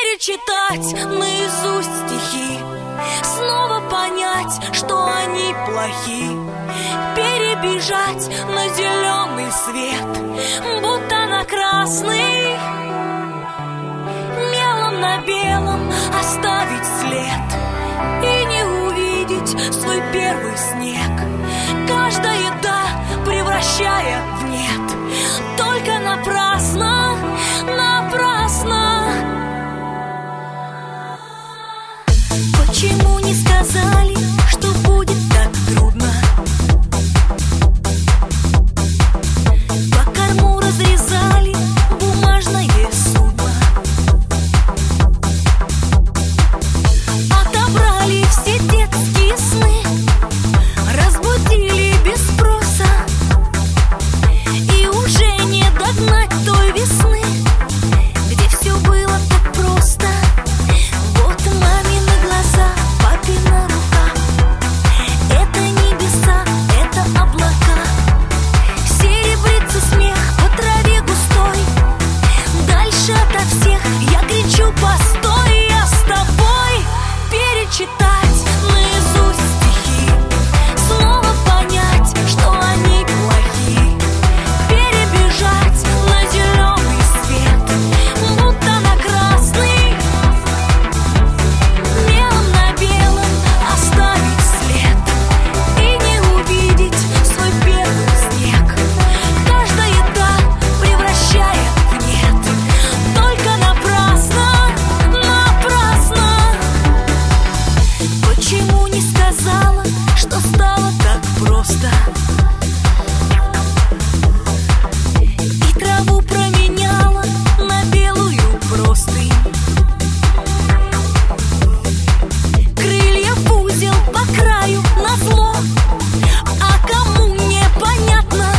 перечитать наизусть стихи, снова понять, что они плохи, перебежать на зеленый свет, будто на красный, мелом на белом оставить след и не увидеть свой первый снег, каждая «да» превращая в «нет», только напрасно, напрасно. Почему не сказали, что будет так трудно? По корму разрезали бумажное судно, отобрали все детские сны, разбудили без спроса, и уже не догнать той весны, где все было так просто. Вот мамины глаза, папина рука, это небеса, это облака, серебрится смех по траве густой, дальше ото всех я кричу: постой, я с тобой. Перечитать наизусть стихи, снова понять, что они плохи, перебежать на зеленый свет, будто на красный, мелом на белом оставить след и не увидеть свой первый снег, каждая «да» превращая в «нет», только напрасно, напрасно. Почему не сказала, что стало так просто, и траву променяла на белую простынь, крылья в узел по краю назло, а кому непонятно,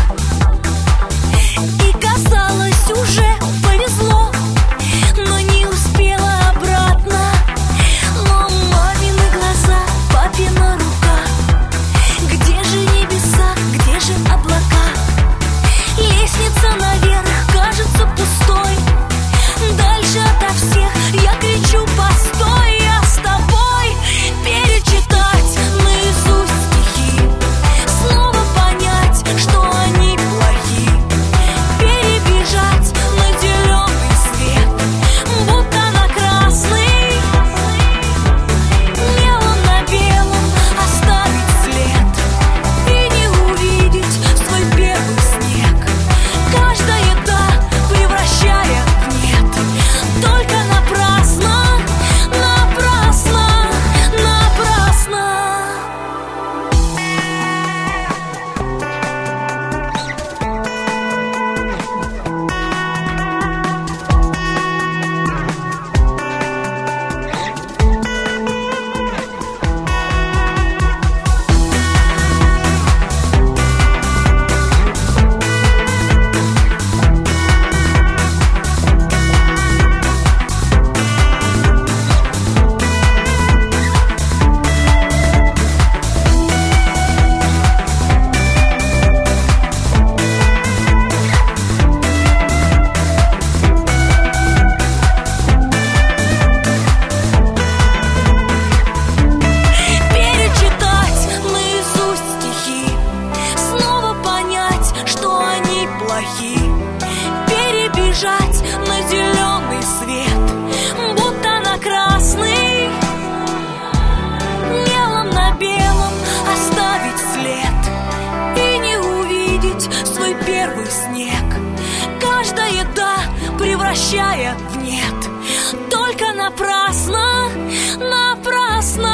и казалось уже повезло, но не успела обратно. Но мамины глаза, папина рука, где же небеса, где же облака, лестница наверх кажется пустой, дальше ото всех я кричу: постой, я с тобой. Перечитать наизусть стихи, снова понять, что они плохи, перебежать на зеленый свет, будто на красный, мелом на белом оставить след и не увидеть свой первый снег, каждая «да» превращая в «нет», только напрасно, напрасно, напрасно. Перечитать наизусть стихи, снова понять, что они плохи, перебежать на зеленый свет, будто на красный, мелом на белом оставить след и не увидеть свой первый снег, каждая «да» превращая в «нет», только напрасно, напрасно.